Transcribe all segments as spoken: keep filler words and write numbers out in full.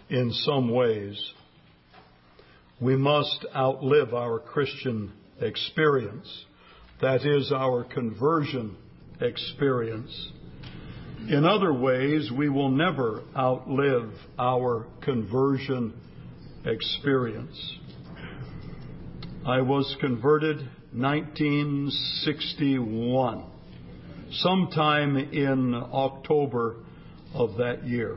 in some ways, we must outlive our Christian experience. That is, our conversion experience. In other ways, we will never outlive our conversion experience. I was converted nineteen sixty-one, sometime in October of that year,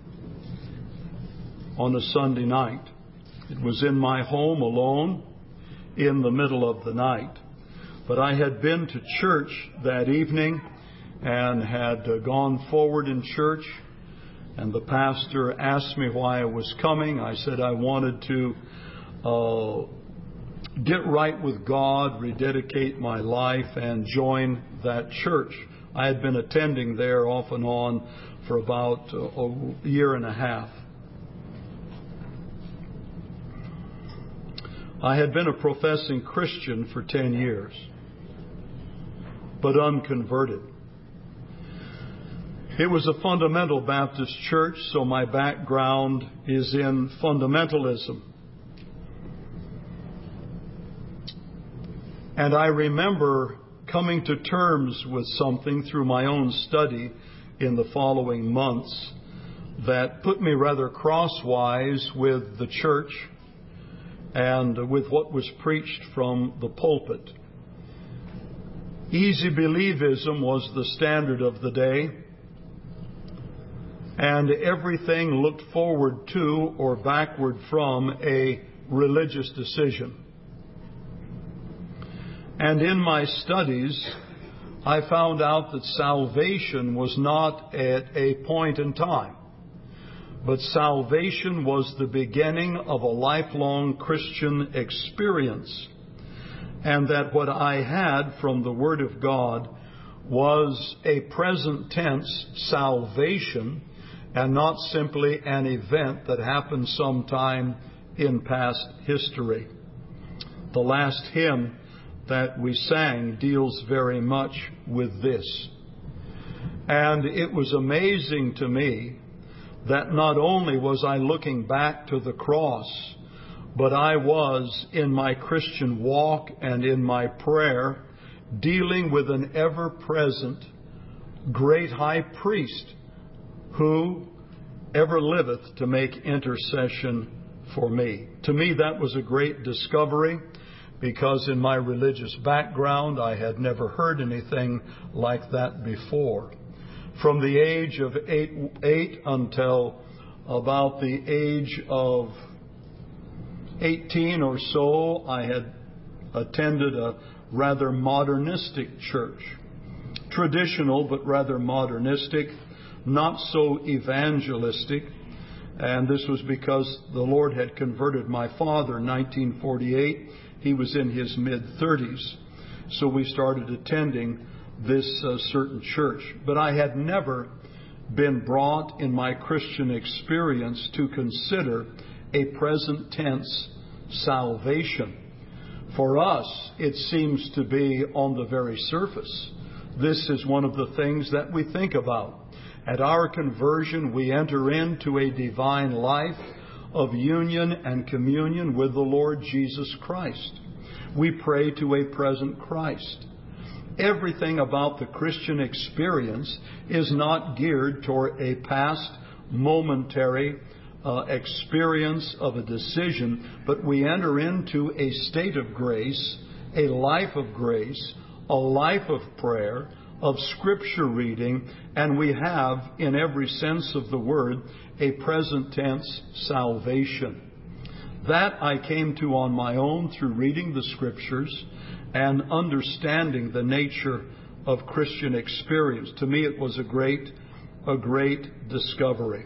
on a Sunday night. It was in my home alone in the middle of the night. But I had been to church that evening and had uh, gone forward in church, and the pastor asked me why I was coming. I said I wanted to uh, get right with God, rededicate my life, and join that church. I had been attending there off and on for about uh, a year and a half. I had been a professing Christian for ten years, but unconverted. It was a fundamental Baptist church, so my background is in fundamentalism. And I remember coming to terms with something through my own study in the following months that put me rather crosswise with the church and with what was preached from the pulpit. Easy believism was the standard of the day, and everything looked forward to or backward from a religious decision. And in my studies, I found out that salvation was not at a point in time, but salvation was the beginning of a lifelong Christian experience, and that what I had from the Word of God was a present tense salvation and not simply an event that happened sometime in past history. The last hymn that we sang deals very much with this. And it was amazing to me that not only was I looking back to the cross, but I was in my Christian walk and in my prayer dealing with an ever-present great high priest who ever liveth to make intercession for me. To me, that was a great discovery, because in my religious background, I had never heard anything like that before. From the age of eight, eight until about the age of eighteen or so, I had attended a rather modernistic church. Traditional, but rather modernistic, not so evangelistic. And this was because the Lord had converted my father in nineteen forty-eight. He was in his mid-thirties. So we started attending this uh, certain church. But I had never been brought in my Christian experience to consider a present tense salvation. For us, it seems to be on the very surface. This is one of the things that we think about. At our conversion, we enter into a divine life of union and communion with the Lord Jesus Christ. We pray to a present Christ. Everything about the Christian experience is not geared toward a past momentary uh, experience of a decision, but we enter into a state of grace, a life of grace, a life of prayer, of Scripture reading, and we have, in every sense of the word, a present tense salvation. That I came to on my own through reading the Scriptures and understanding the nature of Christian experience. To me, it was a great, a great discovery.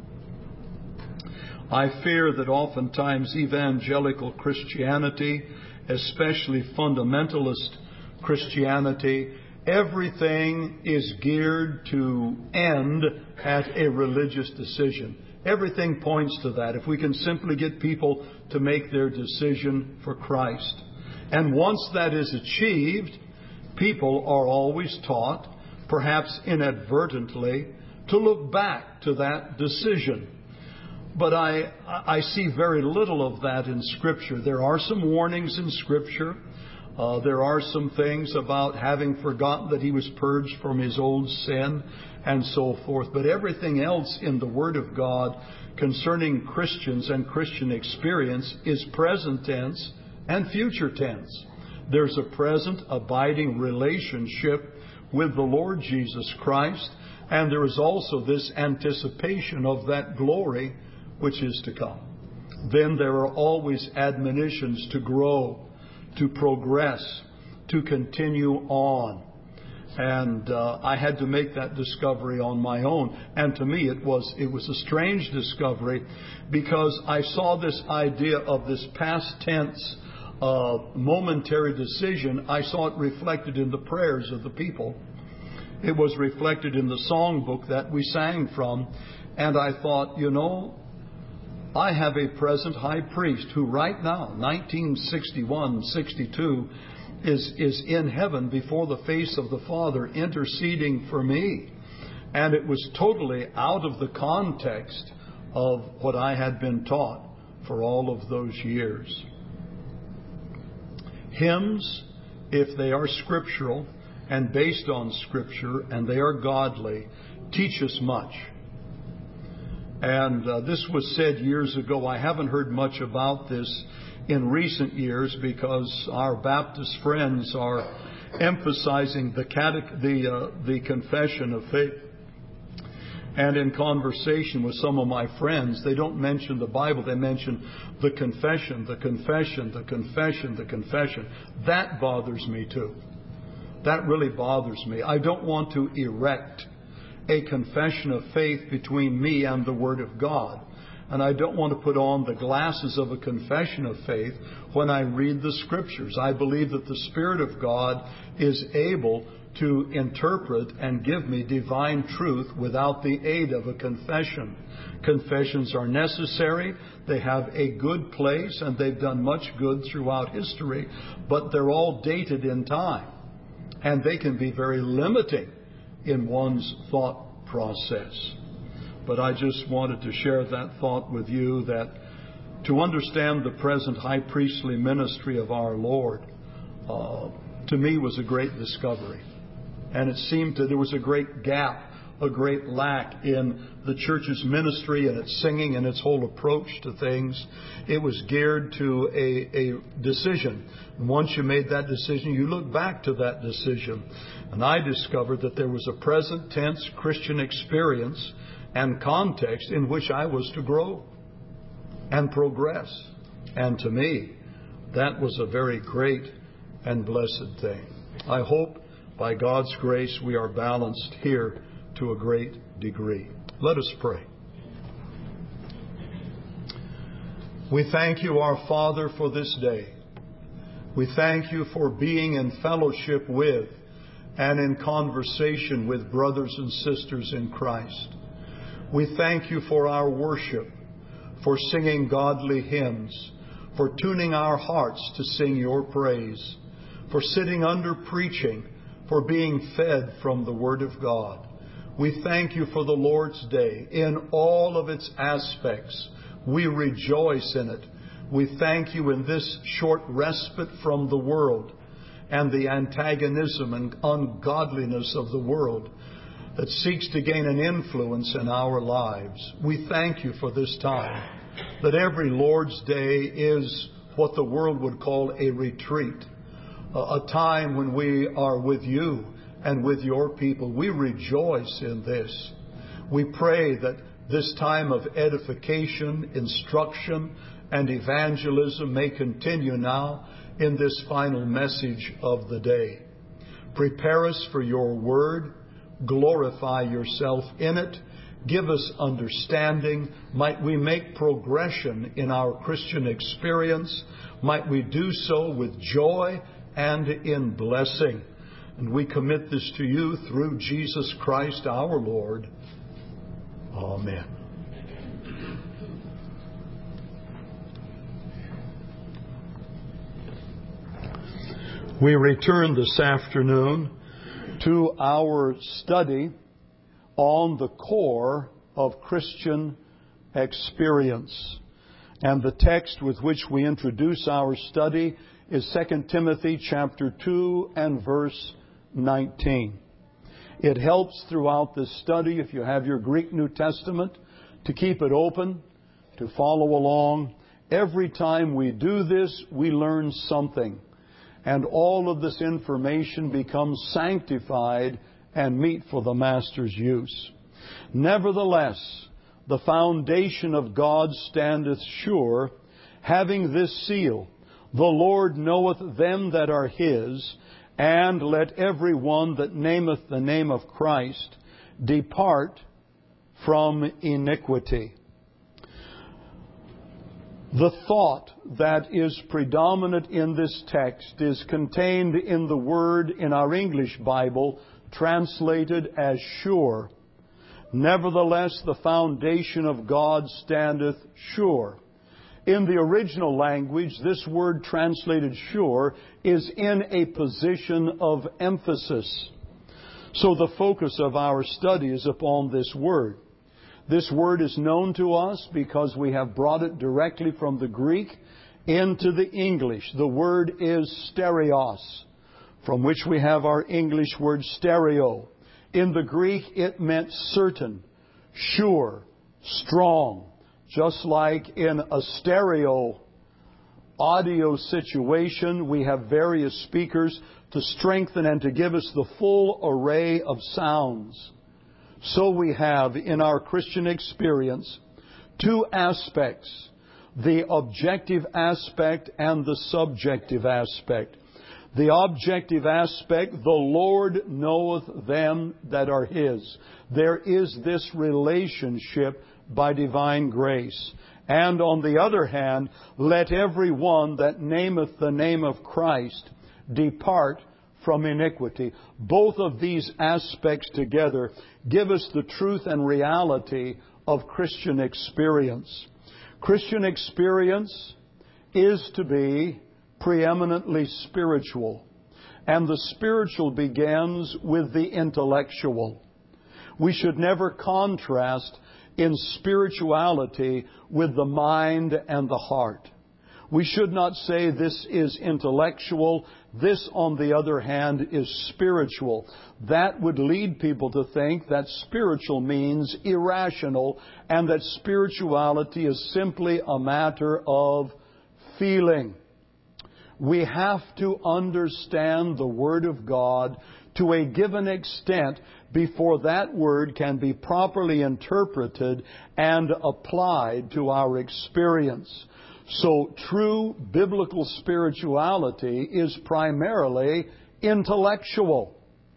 I fear that oftentimes evangelical Christianity, especially fundamentalist Christianity, everything is geared to end at a religious decision. Everything points to that. If we can simply get people to make their decision for Christ. And once that is achieved, people are always taught, perhaps inadvertently, to look back to that decision. But I, I see very little of that in Scripture. There are some warnings in Scripture. Uh, there are some things about having forgotten that he was purged from his old sin and so forth. But everything else in the Word of God concerning Christians and Christian experience is present tense and future tense. There's a present abiding relationship with the Lord Jesus Christ, and there is also this anticipation of that glory which is to come. Then there are always admonitions to grow, to progress, to continue on. And uh, I had to make that discovery on my own. And to me it was it was a strange discovery, because I saw this idea of this past tense uh, momentary decision. I saw it reflected in the prayers of the people. It was reflected in the songbook that we sang from. And I thought, you know, I have a present high priest who right now, nineteen sixty-one, sixty-two, is, is in heaven before the face of the Father interceding for me. And it was totally out of the context of what I had been taught for all of those years. Hymns, if they are scriptural and based on Scripture and they are godly, teach us much. And uh, this was said years ago. I haven't heard much about this in recent years because our Baptist friends are emphasizing the catech- the uh, the confession of faith. And in conversation with some of my friends, they don't mention the Bible. They mention the confession, the confession, the confession, the confession. That bothers me too. That really bothers me. I don't want to erect a confession of faith between me and the Word of God. And I don't want to put on the glasses of a confession of faith when I read the Scriptures. I believe that the Spirit of God is able to interpret and give me divine truth without the aid of a confession. Confessions are necessary. They have a good place, and they've done much good throughout history, but they're all dated in time, and they can be very limiting in one's thought process. But I just wanted to share that thought with you, that to understand the present high priestly ministry of our Lord, uh, to me was a great discovery. And it seemed that there was a great gap, a great lack in the church's ministry and its singing and its whole approach to things. It was geared to a, a decision. And once you made that decision, you look back to that decision. And I discovered that there was a present tense Christian experience and context in which I was to grow and progress. And to me, that was a very great and blessed thing. I hope by God's grace we are balanced here to a great degree. Let us pray. We thank you, our Father, for this day. We thank you for being in fellowship with and in conversation with brothers and sisters in Christ. We thank you for our worship, for singing godly hymns, for tuning our hearts to sing your praise, for sitting under preaching, for being fed from the Word of God. We thank you for the Lord's Day in all of its aspects. We rejoice in it. We thank you in this short respite from the world and the antagonism and ungodliness of the world that seeks to gain an influence in our lives. We thank you for this time, that every Lord's Day is what the world would call a retreat, a time when we are with you and with your people. We rejoice in this. We pray that this time of edification, instruction, and evangelism may continue now in this final message of the day. Prepare us for your word. Glorify yourself in it. Give us understanding. Might we make progression in our Christian experience. Might we do so with joy and in blessing. And we commit this to you through Jesus Christ our Lord. Amen. We return this afternoon to our study on the core of Christian experience. And the text with which we introduce our study is Second Timothy chapter two and verse nineteen. It helps throughout this study, if you have your Greek New Testament, to keep it open, to follow along. Every time we do this, we learn something. And all of this information becomes sanctified and meet for the Master's use. Nevertheless, the foundation of God standeth sure, having this seal, the Lord knoweth them that are His, and let every one that nameth the name of Christ depart from iniquity. The thought that is predominant in this text is contained in the word in our English Bible translated as sure. Nevertheless, the foundation of God standeth sure. In the original language, this word translated sure is in a position of emphasis. So the focus of our study is upon this word. This word is known to us because we have brought it directly from the Greek into the English. The word is stereos, from which we have our English word stereo. In the Greek, it meant certain, sure, strong. Just like in a stereo audio situation, we have various speakers to strengthen and to give us the full array of sounds. So we have in our Christian experience two aspects, the objective aspect and the subjective aspect. The objective aspect, the Lord knoweth them that are His. There is this relationship by divine grace. And on the other hand, let every one that nameth the name of Christ depart from iniquity. Both of these aspects together give us the truth and reality of Christian experience. Christian experience is to be preeminently spiritual. And the spiritual begins with the intellectual. We should never contrast in spirituality with the mind and the heart. We should not say this is intellectual, this, on the other hand, is spiritual. That would lead people to think that spiritual means irrational and that spirituality is simply a matter of feeling. We have to understand the Word of God to a given extent before that Word can be properly interpreted and applied to our experience. So true biblical spirituality is primarily intellectual.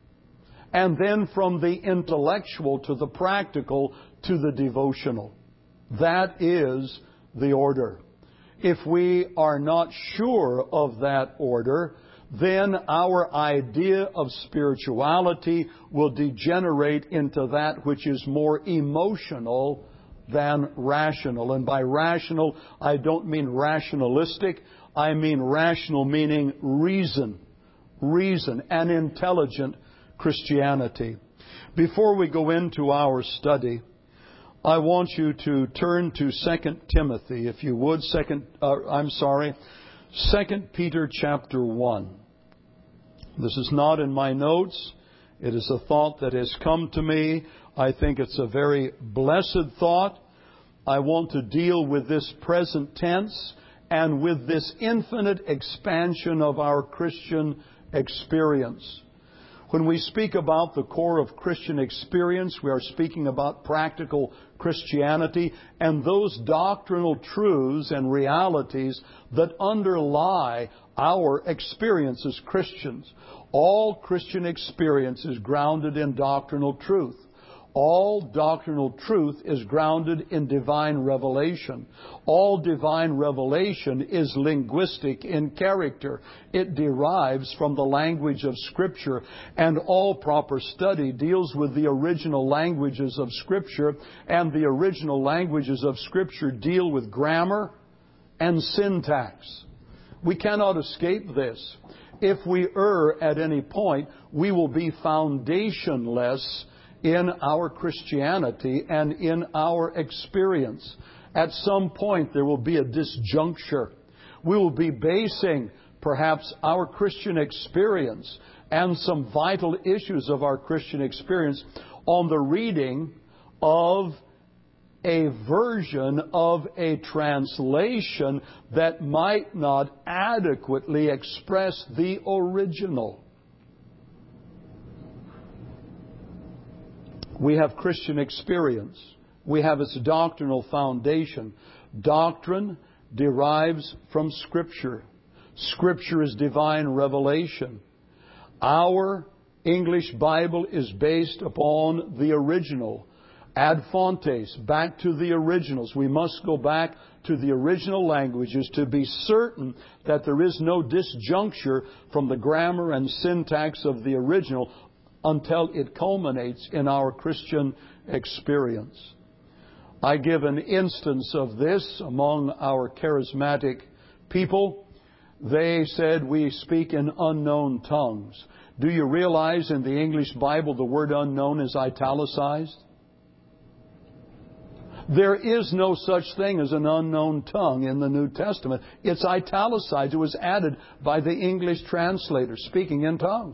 And then from the intellectual to the practical to the devotional. That is the order. If we are not sure of that order, then our idea of spirituality will degenerate into that which is more emotional than rational. And by rational, I don't mean rationalistic. I mean rational meaning reason. Reason and intelligent Christianity. Before we go into our study, I want you to turn to Second Timothy, if you would. Second, uh, I'm sorry, Second Peter chapter one. This is not in my notes. It is a thought that has come to me. I think it's a very blessed thought. I want to deal with this present tense and with this infinite expansion of our Christian experience. When we speak about the core of Christian experience, we are speaking about practical Christianity and those doctrinal truths and realities that underlie our experience as Christians. All Christian experience is grounded in doctrinal truth. All doctrinal truth is grounded in divine revelation. All divine revelation is linguistic in character. It derives from the language of Scripture, and all proper study deals with the original languages of Scripture, and the original languages of Scripture deal with grammar and syntax. We cannot escape this. If we err at any point, we will be foundationless in our Christianity and in our experience. At some point there will be a disjuncture. We will be basing perhaps our Christian experience and some vital issues of our Christian experience on the reading of a version of a translation that might not adequately express the original. We have Christian experience. We have its doctrinal foundation. Doctrine derives from Scripture. Scripture is divine revelation. Our English Bible is based upon the original. Ad fontes, back to the originals. We must go back to the original languages to be certain that there is no disjuncture from the grammar and syntax of the original until it culminates in our Christian experience. I give an instance of this among our charismatic people. They said we speak in unknown tongues. Do you realize in the English Bible the word unknown is italicized? There is no such thing as an unknown tongue in the New Testament. It's italicized. It was added by the English translator, speaking in tongues.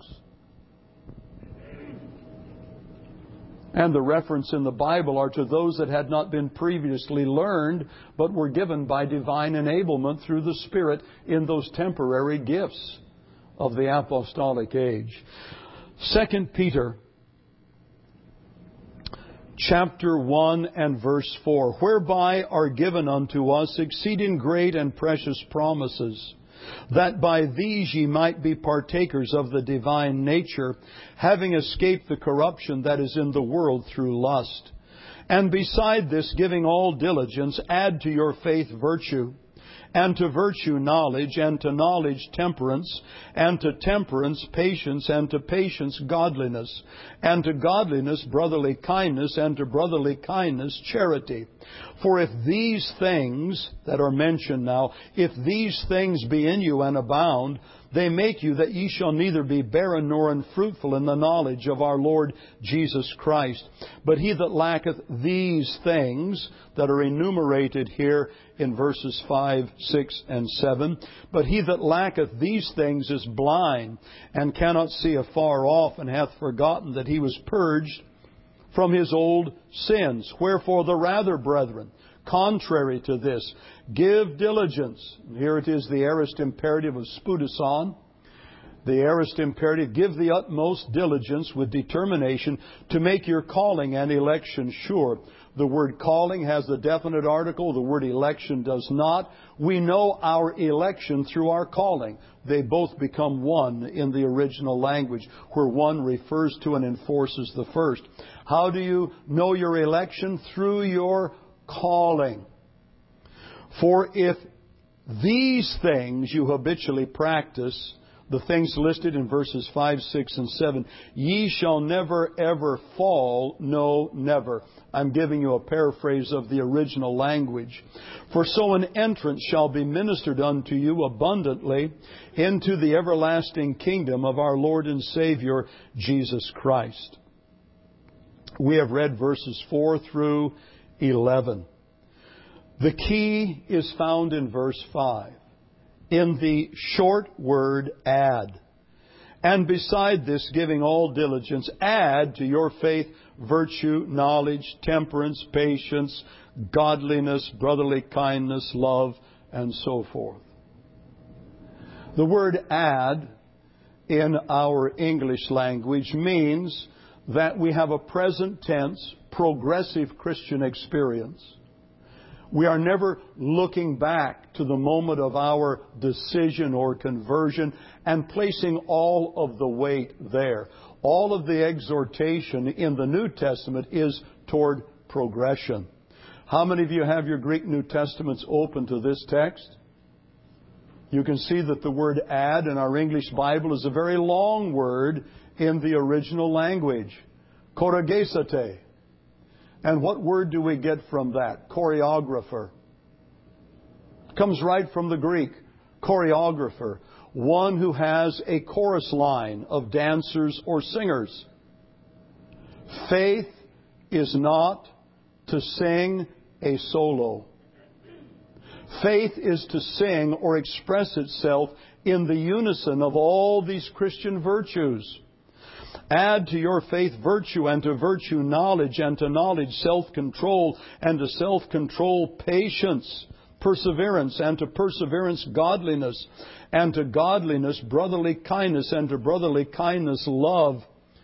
And the reference in the Bible are to those that had not been previously learned, but were given by divine enablement through the Spirit in those temporary gifts of the apostolic age. Second Peter chapter one and verse four, whereby are given unto us exceeding great and precious promises, that by these ye might be partakers of the divine nature, having escaped the corruption that is in the world through lust. And beside this, giving all diligence, add to your faith virtue, and to virtue knowledge, and to knowledge temperance, and to temperance patience, and to patience godliness, and to godliness brotherly kindness, and to brotherly kindness charity. For if these things that are mentioned now, if these things be in you and abound, they make you that ye shall neither be barren nor unfruitful in the knowledge of our Lord Jesus Christ. But he that lacketh these things that are enumerated here in verses five, six, and seven, but he that lacketh these things is blind, and cannot see afar off, and hath forgotten that he was purged from his old sins. Wherefore the rather, brethren, contrary to this, give diligence. And here it is, the aorist imperative of spudason. The aorist imperative, give the utmost diligence with determination to make your calling and election sure. The word calling has the definite article. The word election does not. We know our election through our calling. They both become one in the original language, where one refers to and enforces the first. How do you know your election? Through your calling. For if these things you habitually practice, the things listed in verses five, six, and seven, ye shall never ever fall, no, never. I'm giving you a paraphrase of the original language. For so an entrance shall be ministered unto you abundantly into the everlasting kingdom of our Lord and Savior, Jesus Christ. We have read verses four through eleven. The key is found in verse five, in the short word add. And beside this, giving all diligence, add to your faith virtue, knowledge, temperance, patience, godliness, brotherly kindness, love, and so forth. The word add in our English language means that we have a present tense, progressive Christian experience. We are never looking back to the moment of our decision or conversion and placing all of the weight there. All of the exhortation in the New Testament is toward progression. How many of you have your Greek New Testaments open to this text? You can see that the word add in our English Bible is a very long word in the original language. Choregesate. And what word do we get from that? Choreographer. Comes right from the Greek. Choreographer. One who has a chorus line of dancers or singers. Faith is not to sing a solo. Faith is to sing or express itself in the unison of all these Christian virtues. Add to your faith virtue, and to virtue knowledge, and to knowledge self-control, and to self-control patience, perseverance, and to perseverance godliness, and to godliness brotherly kindness, and to brotherly kindness love.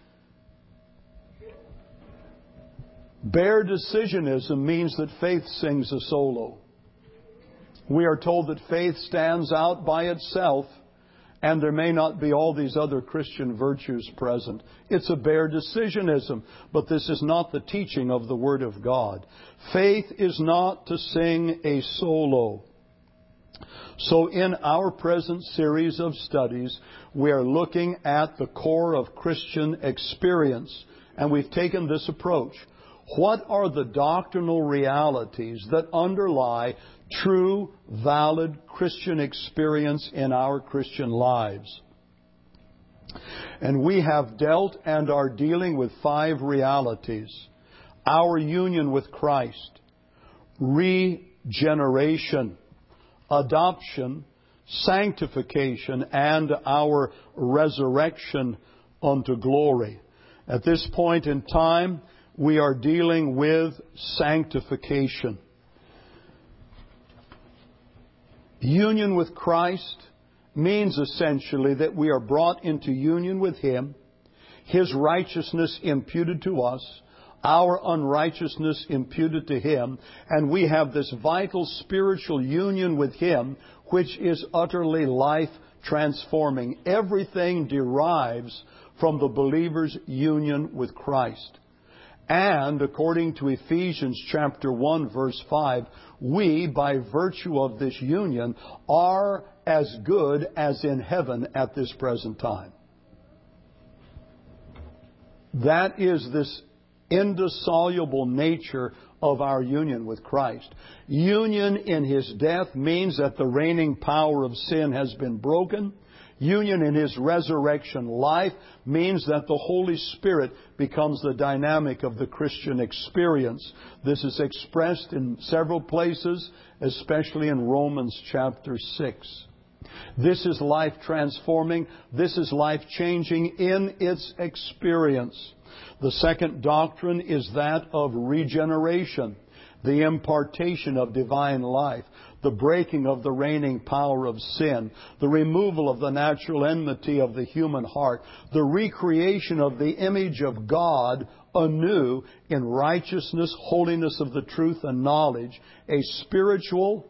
Bare decisionism means that faith sings a solo. We are told that faith stands out by itself, and there may not be all these other Christian virtues present. It's a bare decisionism, but this is not the teaching of the Word of God. Faith is not to sing a solo. So in our present series of studies, we are looking at the core of Christian experience, and we've taken this approach. What are the doctrinal realities that underlie true, valid Christian experience in our Christian lives? And we have dealt and are dealing with five realities. Our union with Christ, regeneration, adoption, sanctification, and our resurrection unto glory. At this point in time, we are dealing with sanctification. Union with Christ means essentially that we are brought into union with Him, His righteousness imputed to us, our unrighteousness imputed to Him, and we have this vital spiritual union with Him, which is utterly life-transforming. Everything derives from the believer's union with Christ. And according to Ephesians chapter one, verse five, we, by virtue of this union, are as good as in heaven at this present time. That is this indissoluble nature of our union with Christ. Union in His death means that the reigning power of sin has been broken. Union in His resurrection life means that the Holy Spirit becomes the dynamic of the Christian experience. This is expressed in several places, especially in Romans chapter six. This is life transforming. This is life changing in its experience. The second doctrine is that of regeneration, the impartation of divine life, the breaking of the reigning power of sin, the removal of the natural enmity of the human heart, the recreation of the image of God anew in righteousness, holiness of the truth and knowledge, a spiritual,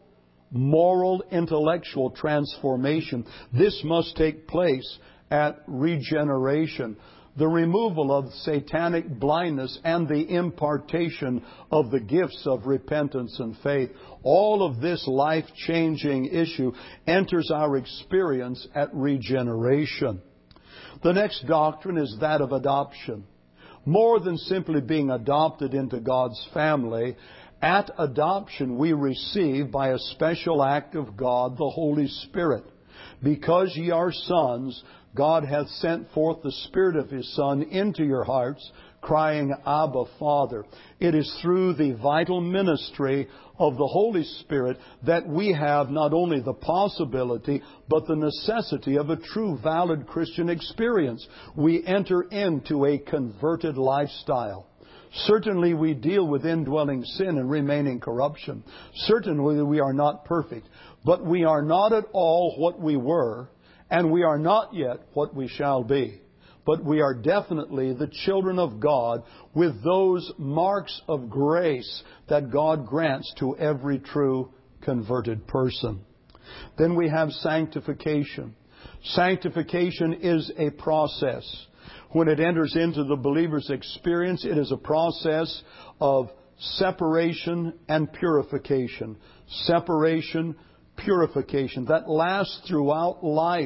moral, intellectual transformation. This must take place at regeneration. The removal of satanic blindness and the impartation of the gifts of repentance and faith. All of this life-changing issue enters our experience at regeneration. The next doctrine is that of adoption. More than simply being adopted into God's family, at adoption we receive by a special act of God the Holy Spirit. Because ye are sons, God hath sent forth the Spirit of His Son into your hearts, crying, Abba, Father. It is through the vital ministry of the Holy Spirit that we have not only the possibility, but the necessity of a true, valid Christian experience. We enter into a converted lifestyle. Certainly we deal with indwelling sin and remaining corruption. Certainly we are not perfect, but we are not at all what we were, and we are not yet what we shall be. But we are definitely the children of God with those marks of grace that God grants to every true converted person. Then we have sanctification. Sanctification is a process. When it enters into the believer's experience, it is a process of separation and purification. Separation, purification that lasts throughout life,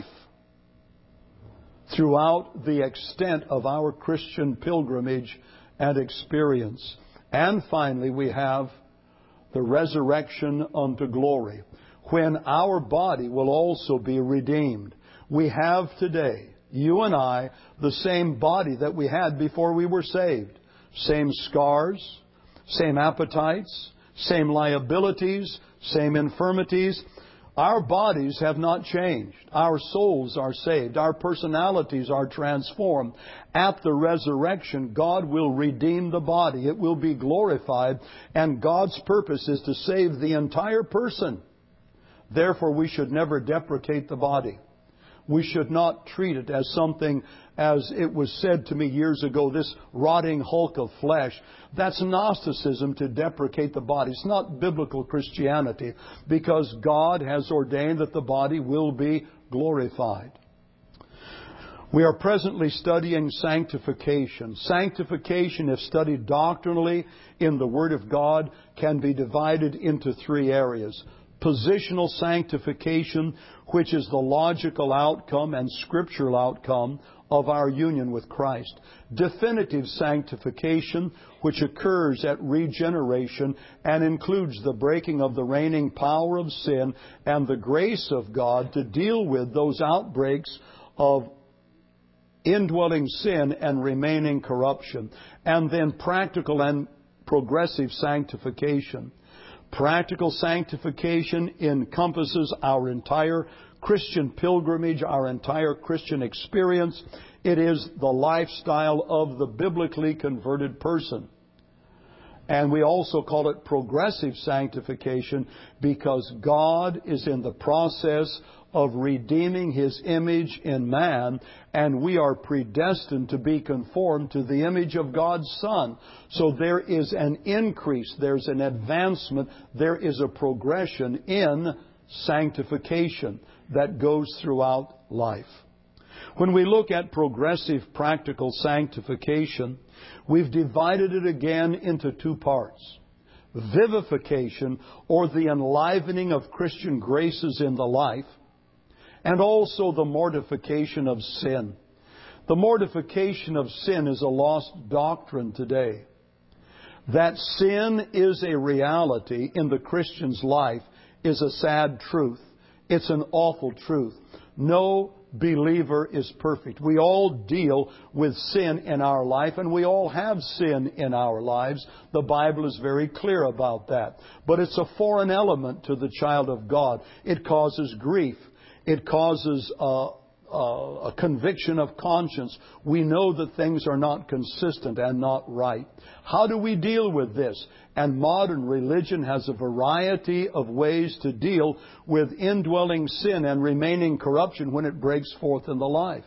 throughout the extent of our Christian pilgrimage and experience. And finally, we have the resurrection unto glory, when our body will also be redeemed. We have today, you and I, the same body that we had before we were saved. same scars, same appetites, same liabilities, same infirmities. Our bodies have not changed. Our souls are saved. Our personalities are transformed. At the resurrection, God will redeem the body. It will be glorified, and God's purpose is to save the entire person. Therefore, we should never deprecate the body. We should not treat it as something, as it was said to me years ago, this rotting hulk of flesh. That's Gnosticism, to deprecate the body. It's not biblical Christianity, because God has ordained that the body will be glorified. We are presently studying sanctification. Sanctification, if studied doctrinally in the Word of God, can be divided into three areas. Positional sanctification, which is the logical outcome and scriptural outcome of our union with Christ. Definitive sanctification, which occurs at regeneration and includes the breaking of the reigning power of sin and the grace of God to deal with those outbreaks of indwelling sin and remaining corruption. And then practical and progressive sanctification. Practical sanctification encompasses our entire Christian pilgrimage, our entire Christian experience. It is the lifestyle of the biblically converted person. And we also call it progressive sanctification because God is in the process of redeeming His image in man, and we are predestined to be conformed to the image of God's Son. So there is an increase, there's an advancement, there is a progression in sanctification that goes throughout life. When we look at progressive practical sanctification, we've divided it again into two parts. Vivification, or the enlivening of Christian graces in the life, and also the mortification of sin. The mortification of sin is a lost doctrine today. That sin is a reality in the Christian's life is a sad truth. It's an awful truth. No believer is perfect. We all deal with sin in our life, and we all have sin in our lives. The Bible is very clear about that. But it's a foreign element to the child of God. It causes grief. It causes uh, uh, a conviction of conscience. We know that things are not consistent and not right. How do we deal with this? And modern religion has a variety of ways to deal with indwelling sin and remaining corruption when it breaks forth in the life.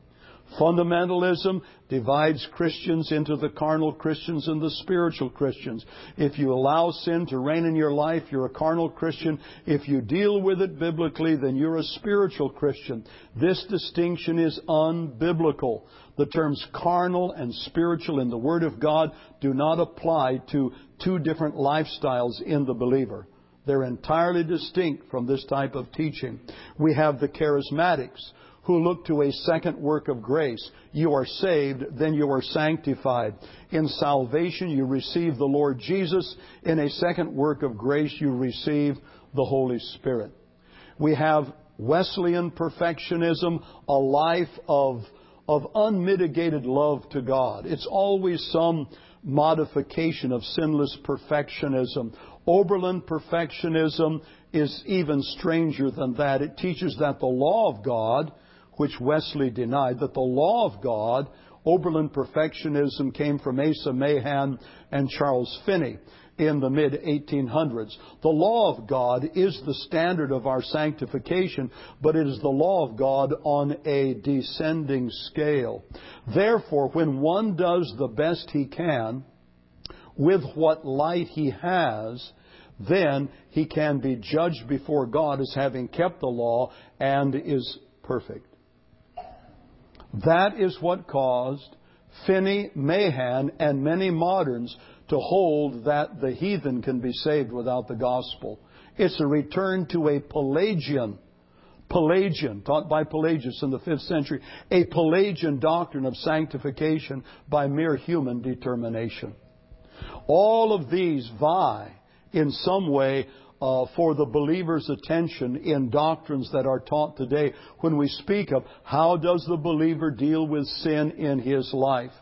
Fundamentalism divides Christians into the carnal Christians and the spiritual Christians. If you allow sin to reign in your life, you're a carnal Christian. If you deal with it biblically, then you're a spiritual Christian. This distinction is unbiblical. The terms carnal and spiritual in the Word of God do not apply to two different lifestyles in the believer. They're entirely distinct from this type of teaching. We have the charismatics, who look to a second work of grace. You are saved, then you are sanctified. In salvation, you receive the Lord Jesus. In a second work of grace, you receive the Holy Spirit. We have Wesleyan perfectionism, a life of, of unmitigated love to God. It's always some modification of sinless perfectionism. Oberlin perfectionism is even stranger than that. It teaches that the law of God, which Wesley denied, that the law of God, Oberlin perfectionism, came from Asa Mahan and Charles Finney in the mid eighteen hundreds. The law of God is the standard of our sanctification, but it is the law of God on a descending scale. Therefore, when one does the best he can with what light he has, then he can be judged before God as having kept the law and is perfect. That is what caused Finney, Mahan, and many moderns to hold that the heathen can be saved without the gospel. It's a return to a Pelagian, Pelagian, taught by Pelagius in the fifth century, a Pelagian doctrine of sanctification by mere human determination. All of these vie in some way Uh, for the believer's attention in doctrines that are taught today when we speak of how does the believer deal with sin in his life.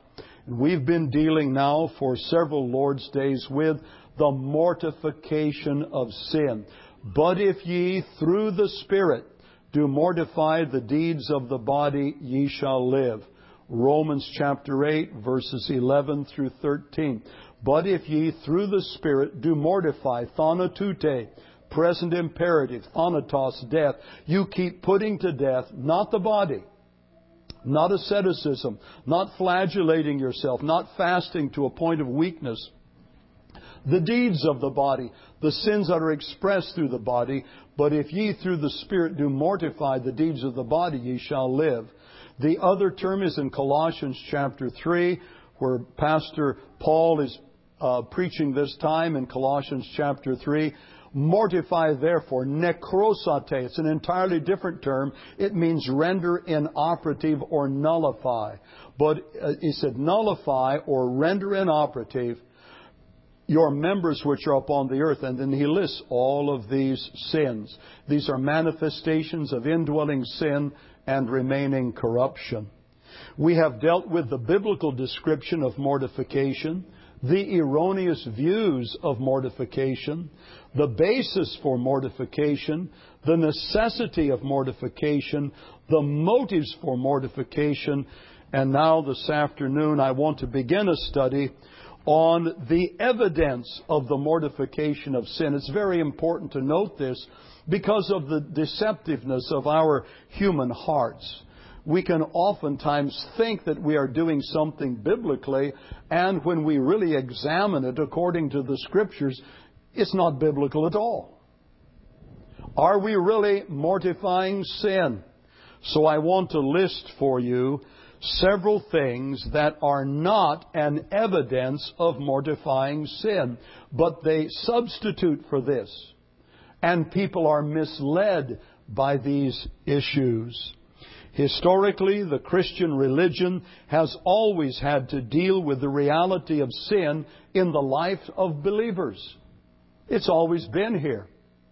We've been dealing now for several Lord's days with the mortification of sin. But if ye through the Spirit do mortify the deeds of the body, ye shall live. Romans chapter eight, verses eleven through thirteen. But if ye through the Spirit do mortify, thonotute, present imperative, thanatos, death, you keep putting to death not the body, not asceticism, not flagellating yourself, not fasting to a point of weakness, the deeds of the body, the sins that are expressed through the body. But if ye through the Spirit do mortify the deeds of the body, ye shall live. The other term is in Colossians chapter three, where Pastor Paul is uh, preaching this time in Colossians chapter three. Mortify therefore, necrosate. It's an entirely different term. It means render inoperative or nullify. But uh, he said nullify or render inoperative your members which are upon the earth. And then he lists all of these sins. These are manifestations of indwelling sin and remaining corruption. We have dealt with the biblical description of mortification, the erroneous views of mortification, the basis for mortification, the necessity of mortification, the motives for mortification, and now this afternoon I want to begin a study on the evidence of the mortification of sin. It's very important to note this because of the deceptiveness of our human hearts. We can oftentimes think that we are doing something biblically, and when we really examine it according to the Scriptures, it's not biblical at all. Are we really mortifying sin? So I want to list for you several things that are not an evidence of mortifying sin, but they substitute for this. And people are misled by these issues. Historically, the Christian religion has always had to deal with the reality of sin in the life of believers. It's always been here.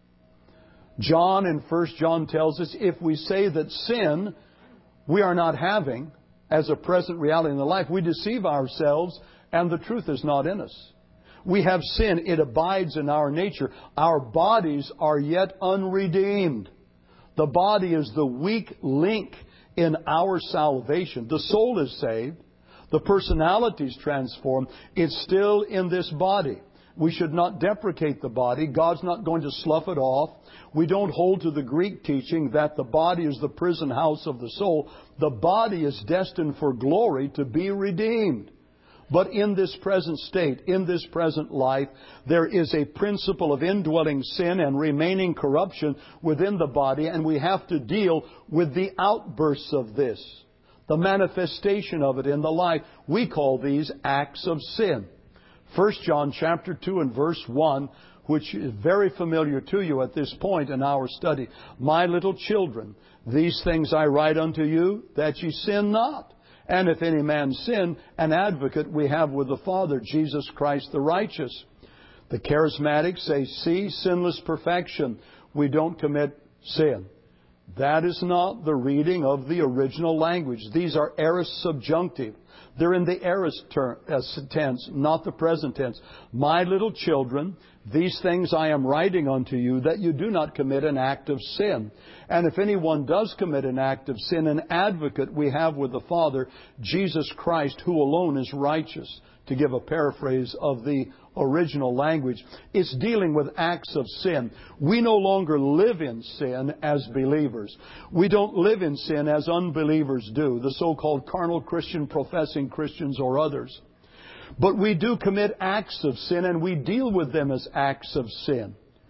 John in First John tells us if we say that sin we are not having as a present reality in the life, we deceive ourselves and the truth is not in us. We have sin. It abides in our nature. Our bodies are yet unredeemed. The body is the weak link in our salvation. The soul is saved. The personality is transformed. It's still in this body. We should not deprecate the body. God's not going to slough it off. We don't hold to the Greek teaching that the body is the prison house of the soul. The body is destined for glory to be redeemed. But in this present state, in this present life, there is a principle of indwelling sin and remaining corruption within the body, and we have to deal with the outbursts of this, the manifestation of it in the life. We call these acts of sin. First John chapter two and verse one, which is very familiar to you at this point in our study. My little children, these things I write unto you, that ye sin not. And if any man sin, an advocate we have with the Father, Jesus Christ the righteous. The charismatics say, see, sinless perfection. We don't commit sin. That is not the reading of the original language. These are aorist subjunctive. They're in the aorist ter- uh, tense, not the present tense. My little children, these things I am writing unto you, that you do not commit an act of sin. And if anyone does commit an act of sin, an advocate we have with the Father, Jesus Christ, who alone is righteous. To give a paraphrase of the original language, it's dealing with acts of sin. We no longer live in sin as believers. We don't live in sin as unbelievers do, the so-called carnal Christian, professing Christians or others. But we do commit acts of sin, and we deal with them as acts of sin.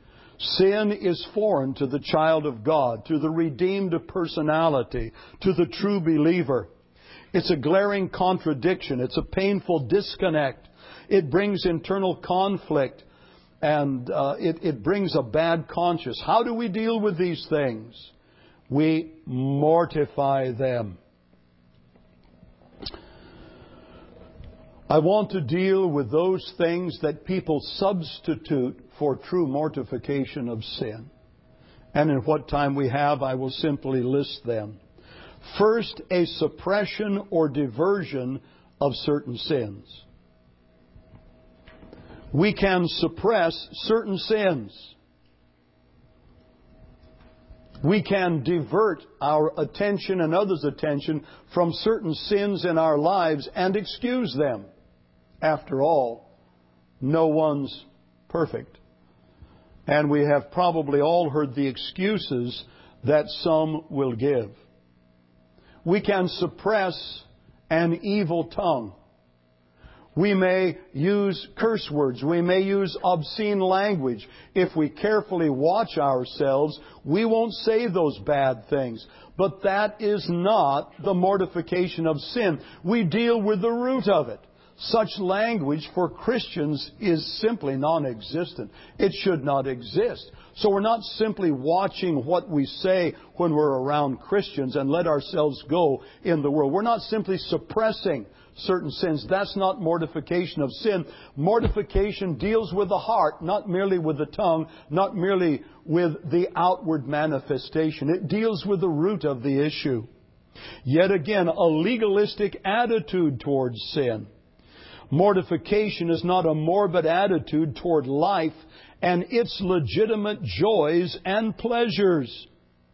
Sin is foreign to the child of God, to the redeemed personality, to the true believer. It's a glaring contradiction. It's a painful disconnect. It brings internal conflict, and uh, it, it brings a bad conscience. How do we deal with these things? We mortify them. I want to deal with those things that people substitute for true mortification of sin. And in what time we have, I will simply list them. First, a suppression or diversion of certain sins. We can suppress certain sins. We can divert our attention and others' attention from certain sins in our lives and excuse them. After all, no one's perfect. And we have probably all heard the excuses that some will give. We can suppress an evil tongue. We may use curse words. We may use obscene language. If we carefully watch ourselves, we won't say those bad things. But that is not the mortification of sin. We deal with the root of it. Such language for Christians is simply non-existent. It should not exist. So we're not simply watching what we say when we're around Christians and let ourselves go in the world. We're not simply suppressing certain sins. That's not mortification of sin. Mortification deals with the heart, not merely with the tongue, not merely with the outward manifestation. It deals with the root of the issue. Yet again, a legalistic attitude towards sin. Mortification is not a morbid attitude toward life and its legitimate joys and pleasures.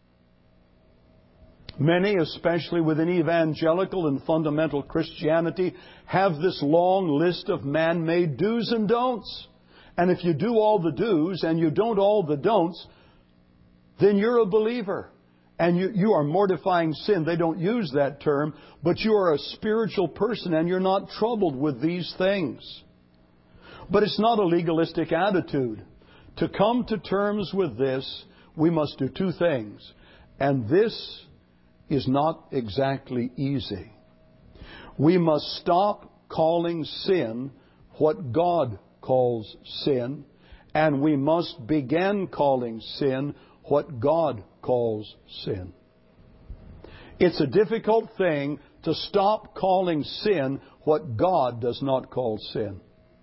Many, especially within evangelical and fundamental Christianity, have this long list of man-made do's and don'ts. And if you do all the do's and you don't all the don'ts, then you're a believer. And you, you are mortifying sin. They don't use that term, but you are a spiritual person and you're not troubled with these things. But it's not a legalistic attitude. To come to terms with this, we must do two things. And this is not exactly easy. We must stop calling sin what God calls sin, and we must begin calling sin what God calls sin. It's a difficult thing to stop calling sin what God does not call sin.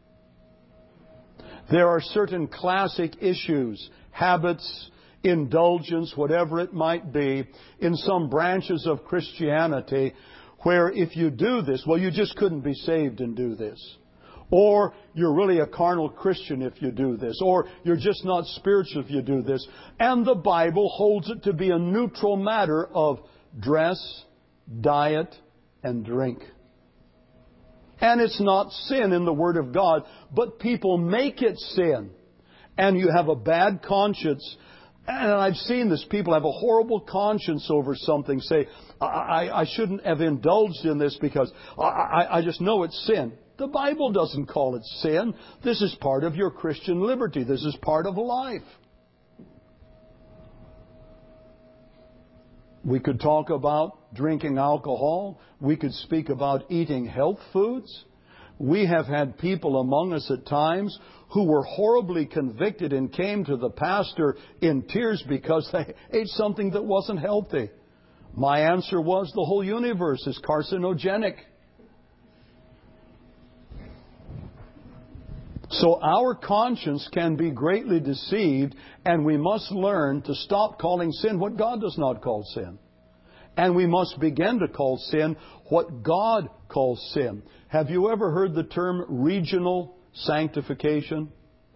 There are certain classic issues, habits, indulgence, whatever it might be, in some branches of Christianity where if you do this, well, you just couldn't be saved and do this. Or you're really a carnal Christian if you do this. Or you're just not spiritual if you do this. And the Bible holds it to be a neutral matter of dress, diet, and drink. And it's not sin in the Word of God, but people make it sin. And you have a bad conscience. And I've seen this. People have a horrible conscience over something. Say, I, I, I shouldn't have indulged in this because I, I, I just know it's sin. The Bible doesn't call it sin. This is part of your Christian liberty. This is part of life. We could talk about drinking alcohol. We could speak about eating health foods. We have had people among us at times who were horribly convicted and came to the pastor in tears because they ate something that wasn't healthy. My answer was the whole universe is carcinogenic. So our conscience can be greatly deceived, and we must learn to stop calling sin what God does not call sin. And we must begin to call sin what God calls sin. Have you ever heard the term regional sanctification?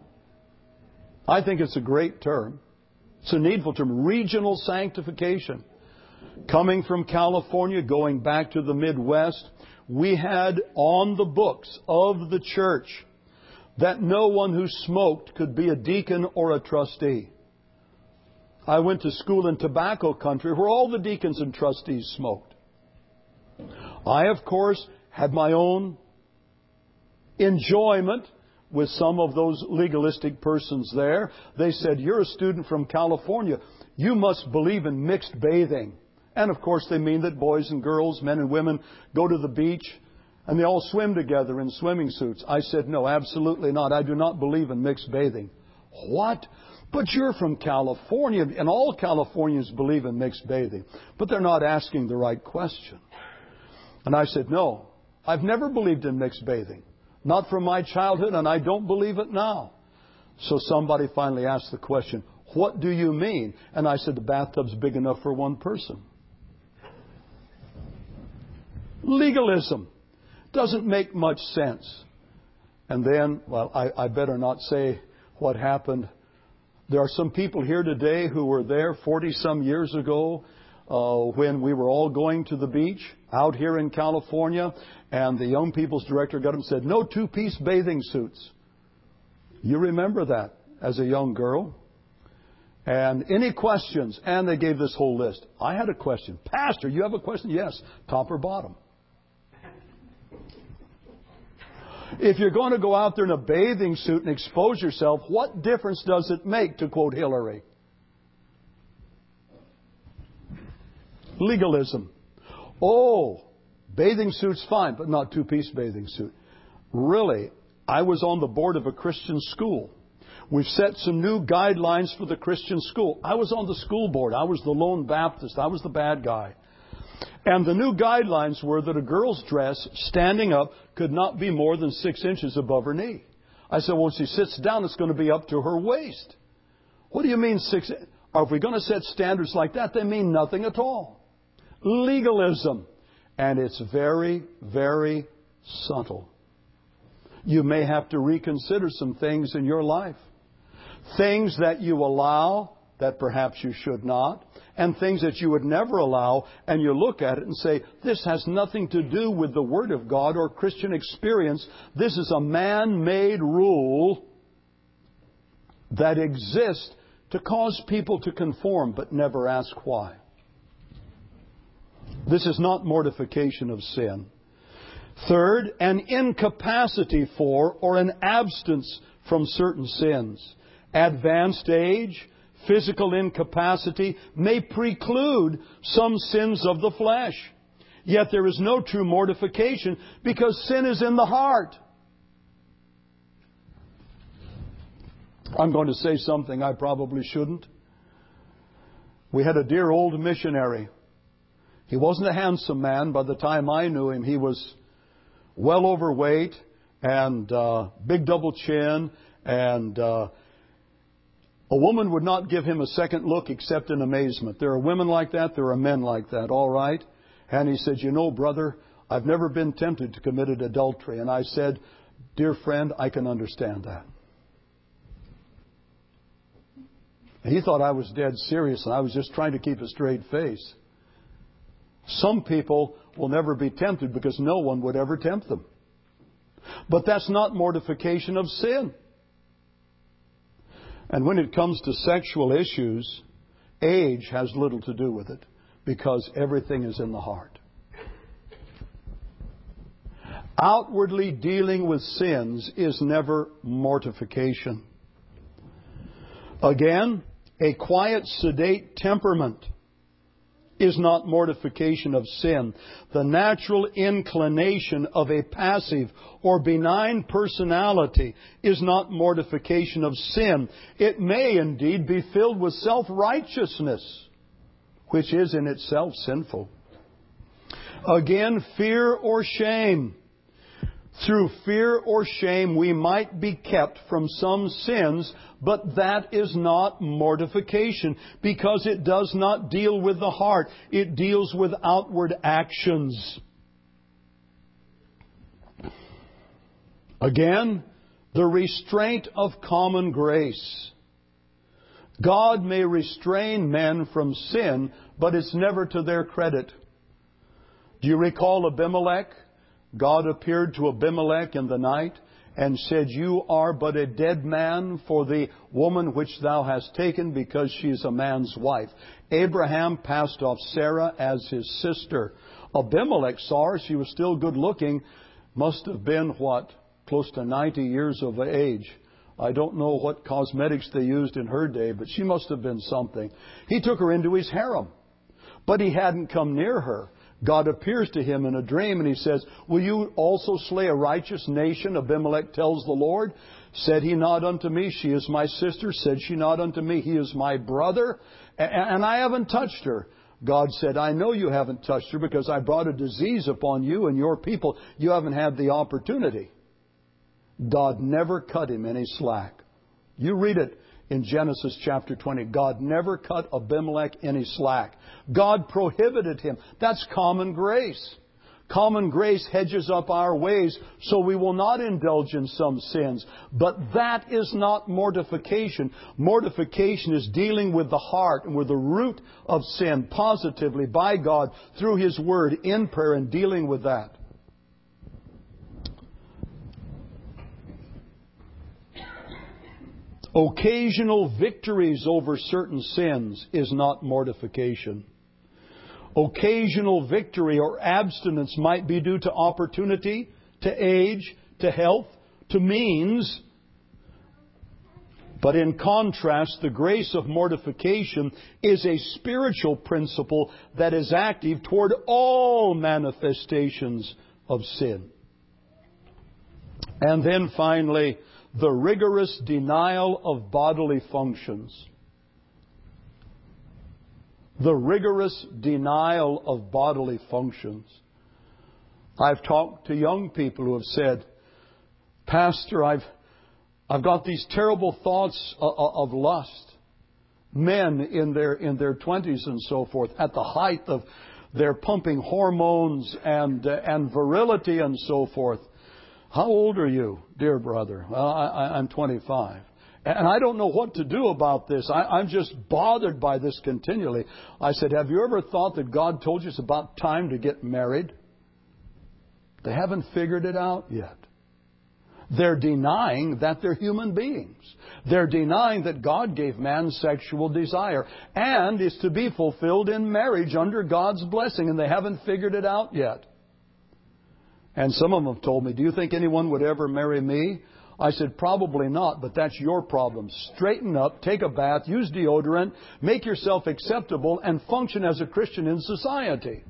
I think it's a great term. It's a needful term. Regional sanctification. Coming from California, going back to the Midwest, we had on the books of the church that no one who smoked could be a deacon or a trustee. I went to school in tobacco country where all the deacons and trustees smoked. I, of course, had my own enjoyment with some of those legalistic persons there. They said, "You're a student from California. You must believe in mixed bathing." And, of course, they mean that boys and girls, men and women, go to the beach and they all swim together in swimming suits. I said, "No, absolutely not. I do not believe in mixed bathing." "What? But you're from California, and all Californians believe in mixed bathing." But they're not asking the right question. And I said, "No, I've never believed in mixed bathing. Not from my childhood, and I don't believe it now." So somebody finally asked the question, "What do you mean?" And I said, "The bathtub's big enough for one person." Legalism. Doesn't make much sense. And then, well, I, I better not say what happened. There are some people here today who were there forty-some years ago uh, when we were all going to the beach out here in California, and the young people's director got up and said, no two-piece bathing suits. You remember that as a young girl? And any questions? And they gave this whole list. I had a question. Pastor, you have a question? Yes. Top or bottom? If you're going to go out there in a bathing suit and expose yourself, what difference does it make, to quote Hillary? Legalism. Oh, bathing suit's fine, but not two-piece bathing suit. Really, I was on the board of a Christian school. We've set some new guidelines for the Christian school. I was on the school board. I was the lone Baptist. I was the bad guy. And the new guidelines were that a girl's dress, standing up, could not be more than six inches above her knee. I said, well, when she sits down, it's going to be up to her waist. What do you mean six? Are we going to set standards like that? They mean nothing at all. Legalism. And it's very, very subtle. You may have to reconsider some things in your life. Things that you allow that perhaps you should not, and things that you would never allow, and you look at it and say, this has nothing to do with the Word of God or Christian experience. This is a man-made rule that exists to cause people to conform, but never ask why. This is not mortification of sin. Third, an incapacity for or an absence from certain sins. Advanced age, physical incapacity may preclude some sins of the flesh. Yet there is no true mortification because sin is in the heart. I'm going to say something I probably shouldn't. We had a dear old missionary. He wasn't a handsome man. By the time I knew him, he was well overweight and uh, big double chin, and uh, a woman would not give him a second look except in amazement. There are women like that. There are men like that. All right. And he said, you know, brother, I've never been tempted to commit adultery. And I said, dear friend, I can understand that. And he thought I was dead serious and I was just trying to keep a straight face. Some people will never be tempted because no one would ever tempt them. But that's not mortification of sin. And when it comes to sexual issues, age has little to do with it because everything is in the heart. Outwardly dealing with sins is never mortification. Again, a quiet, sedate temperament is not mortification of sin. The natural inclination of a passive or benign personality is not mortification of sin. It may indeed be filled with self-righteousness, which is in itself sinful. Again, fear or shame. Through fear or shame, we might be kept from some sins, but that is not mortification because it does not deal with the heart. It deals with outward actions. Again, the restraint of common grace. God may restrain men from sin, but it's never to their credit. Do you recall Abimelech? God appeared to Abimelech in the night and said, you are but a dead man for the woman which thou hast taken because she is a man's wife. Abraham passed off Sarah as his sister. Abimelech saw her. She was still good looking. Must have been, what, close to ninety years of age. I don't know what cosmetics they used in her day, but she must have been something. He took her into his harem, but he hadn't come near her. God appears to him in a dream and he says, will you also slay a righteous nation? Abimelech tells the Lord. Said he not unto me, she is my sister. Said she not unto me, he is my brother. And I haven't touched her. God said, I know you haven't touched her because I brought a disease upon you and your people. You haven't had the opportunity. God never cut him any slack. You read it in Genesis chapter twenty. God never cut Abimelech any slack. God prohibited him. That's common grace. Common grace hedges up our ways so we will not indulge in some sins. But that is not mortification. Mortification is dealing with the heart and with the root of sin positively by God through His Word in prayer and dealing with that. Occasional victories over certain sins is not mortification. Occasional victory or abstinence might be due to opportunity, to age, to health, to means. But in contrast, the grace of mortification is a spiritual principle that is active toward all manifestations of sin. And then finally, the rigorous denial of bodily functions. The rigorous denial of bodily functions. I've talked to young people who have said, Pastor, I've, I've got these terrible thoughts of, of lust. Men in their, in their twenties and so forth, at the height of their pumping hormones and, uh, and virility and so forth. How old are you, dear brother? Well, I, I'm twenty-five. And I don't know what to do about this. I, I'm just bothered by this continually. I said, have you ever thought that God told you it's about time to get married? They haven't figured it out yet. They're denying that they're human beings. They're denying that God gave man sexual desire and is to be fulfilled in marriage under God's blessing, and they haven't figured it out yet. And some of them have told me, do you think anyone would ever marry me? I said, probably not, but that's your problem. Straighten up, take a bath, use deodorant, make yourself acceptable, and function as a Christian in society.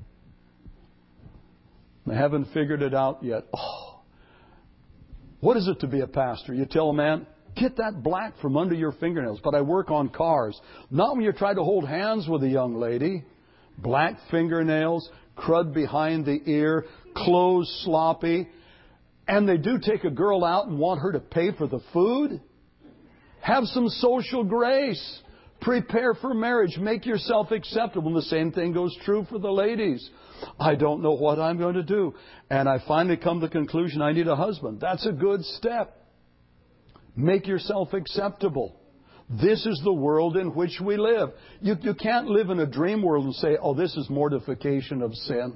They haven't figured it out yet. Oh, what is it to be a pastor? You tell a man, get that black from under your fingernails, but I work on cars. Not when you try to hold hands with a young lady. Black fingernails, crud behind the ear, clothes sloppy. And they do take a girl out and want her to pay for the food. Have some social grace. Prepare for marriage. Make yourself acceptable. And the same thing goes true for the ladies. I don't know what I'm going to do. And I finally come to the conclusion I need a husband. That's a good step. Make yourself acceptable. This is the world in which we live. You, you can't live in a dream world and say, oh, this is mortification of sin.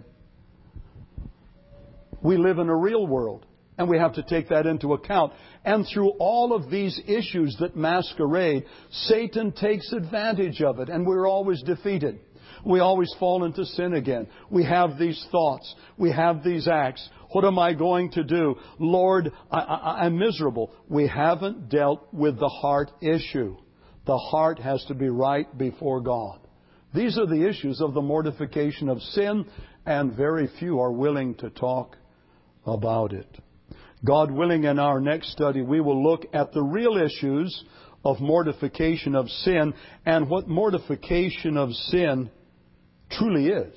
We live in a real world, and we have to take that into account. And through all of these issues that masquerade, Satan takes advantage of it, and we're always defeated. We always fall into sin again. We have these thoughts. We have these acts. What am I going to do? Lord, I, I, I'm miserable. We haven't dealt with the heart issue. The heart has to be right before God. These are the issues of the mortification of sin, and very few are willing to talk about it. God willing, in our next study, we will look at the real issues of mortification of sin and what mortification of sin truly is.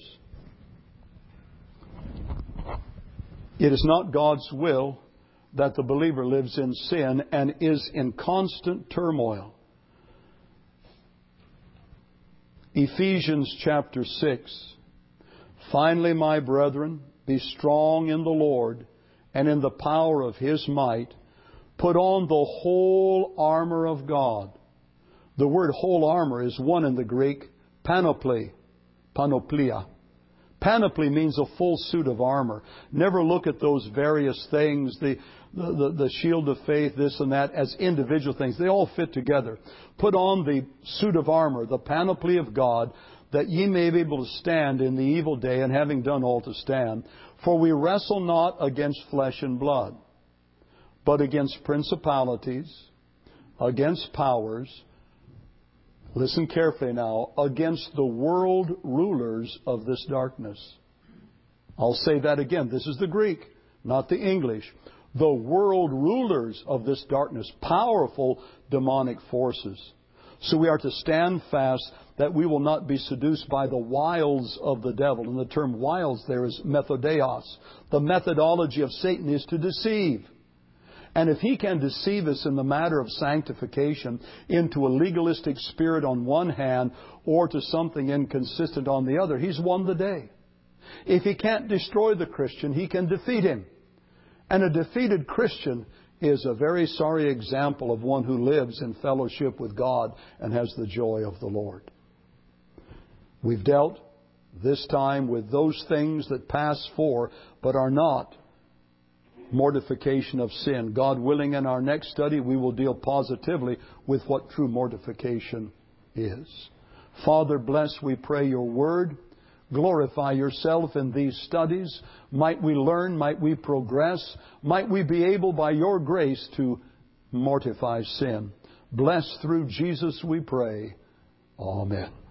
It is not God's will that the believer lives in sin and is in constant turmoil. Ephesians chapter six. Finally, my brethren, be strong in the Lord and in the power of His might. Put on the whole armor of God. The word whole armor is one in the Greek, panoply, panoplia. Panoply means a full suit of armor. Never look at those various things, the, the, the, the shield of faith, this and that, as individual things. They all fit together. Put on the suit of armor, the panoply of God, that ye may be able to stand in the evil day, and having done all to stand. For we wrestle not against flesh and blood, but against principalities, against powers, listen carefully now, against the world rulers of this darkness. I'll say that again. This is the Greek, not the English. The world rulers of this darkness, powerful demonic forces. So we are to stand fast that we will not be seduced by the wiles of the devil. And the term wiles there is methodeos. The methodology of Satan is to deceive. And if he can deceive us in the matter of sanctification into a legalistic spirit on one hand or to something inconsistent on the other, he's won the day. If he can't destroy the Christian, he can defeat him. And a defeated Christian is a very sorry example of one who lives in fellowship with God and has the joy of the Lord. We've dealt this time with those things that pass for but are not mortification of sin. God willing, in our next study, we will deal positively with what true mortification is. Father, bless, we pray, your word. Glorify yourself in these studies. Might we learn, might we progress, might we be able by your grace to mortify sin. Bless through Jesus, we pray. Amen.